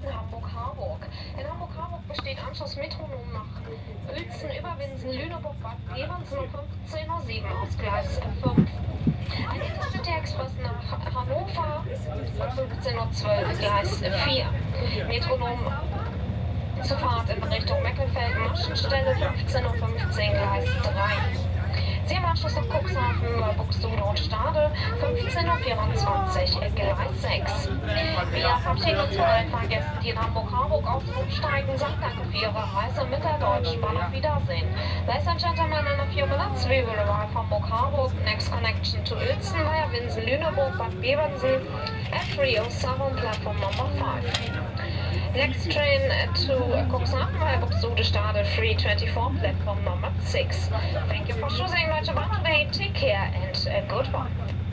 Hamburg-Harburg. In Hamburg-Harburg besteht Anschluss Metronom nach Uelzen über Winsen, Lüneburg, Bad Bevensen um 15:07 Uhr aus Gleis 5. Ein Intercity-Express nach Hannover um 15:12 Uhr Gleis 4. Metronom zur Fahrt in Richtung Meckelfeld, Maschenstelle 15:15 Uhr Gleis 3. Sie haben Anschluss nach Cuxhaven, Buxtehude und Stade 15:24 Uhr Gleis 6. Wir verabschieden uns von allen Fahrgästen, die in Hamburg-Harburg aus und umsteigen. Sagen Danke für Ihre Reise mit der Deutschen Bahn. Auf Wiedersehen. Ladies and gentlemen, in a few minutes we will arrive Hamburg-Harburg. Next connection to Uelzen via Winsen, Lüneburg, Bad Bevensen at 3:07 platform number 5. Next train to Cuxhaven via Buxtehude Stade 3:24 platform number 6. Thank you for choosing Deutsche Bahn today. Take care and goodbye.